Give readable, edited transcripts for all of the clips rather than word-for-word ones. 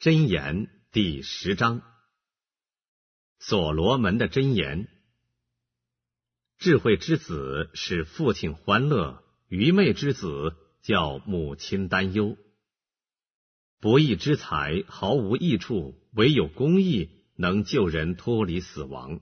箴言第10章。所罗门的箴言：智慧之子使父亲欢乐，愚昧之子叫母亲担忧。不义之财毫无益处，唯有公义能救人脱离死亡。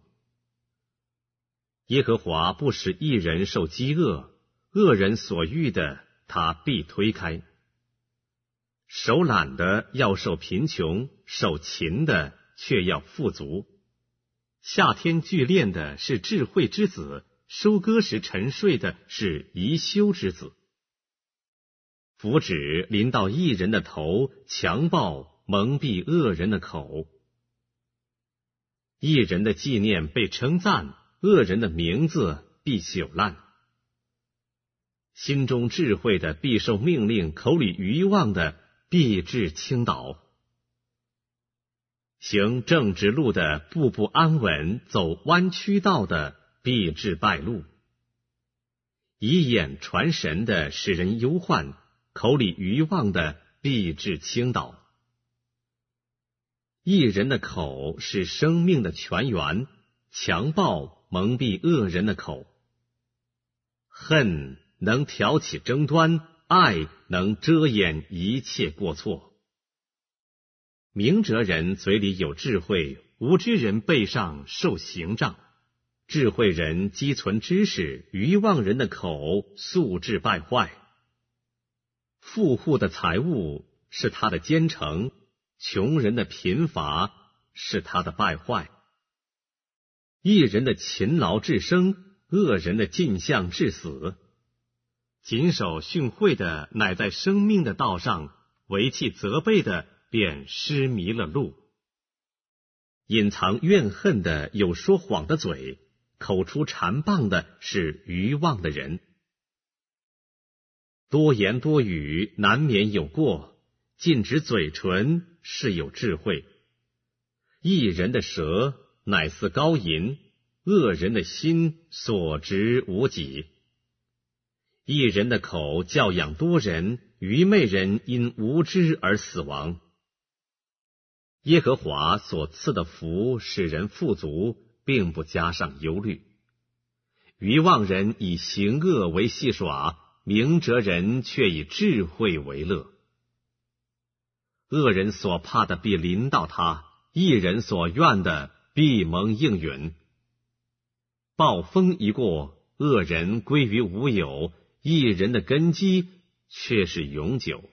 耶和华不使一人受饥饿，恶人所欲的他必推开。手懒的要受贫穷，手勤的却要富足。夏天聚练的是智慧之子，收割时沉睡的是贻羞之子。福祉临到义人的头，强暴蒙蔽恶人的口。义人的纪念被称赞，恶人的名字必朽烂。心中智慧的必受命令，口里愚妄的必致倾倒。行正直路的步步安稳，走弯曲道的必致败路。以眼传神的使人忧患，口里愚妄的必致倾倒。义人的口是生命的泉源，强暴蒙蔽恶人的口。恨能挑起争端，爱能遮掩一切过错。明哲人嘴里有智慧，无知人背上受刑杖。智慧人积存知识，愚妄人的口素质败坏。富户的财物是他的奸臣，穷人的贫乏是他的败坏。义人的勤劳致生，恶人的尽相致死。谨守训诲的乃在生命的道上，违弃责备的便失迷了路。隐藏怨恨的有说谎的嘴，口出谗谤的是愚妄的人。多言多语难免有过，禁止嘴唇是有智慧。义人的舌乃似高银，恶人的心所值无几。义人的口教养多人，愚昧人因无知而死亡。耶和华所赐的福使人富足，并不加上忧虑。愚妄人以行恶为戏耍，明哲人却以智慧为乐。恶人所怕的必临到他，义人所愿的必蒙应允。暴风一过，恶人归于无有，义人的根基却是永久。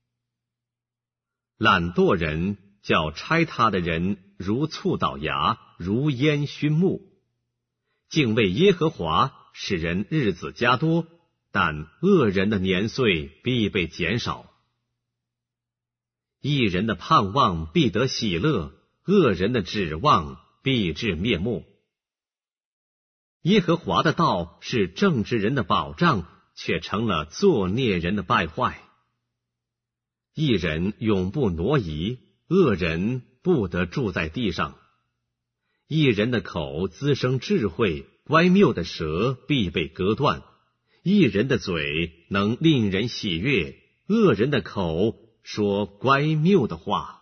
懒惰人叫拆他的人如醋倒牙，如烟熏木。敬畏耶和华使人日子加多，但恶人的年岁必被减少。义人的盼望必得喜乐，恶人的指望必致灭没。耶和华的道是正直人的保障，却成了作孽人的败坏。义人永不挪移，恶人不得住在地上。义人的口滋生智慧，乖谬的舌必被割断。义人的嘴能令人喜悦，恶人的口说乖谬的话。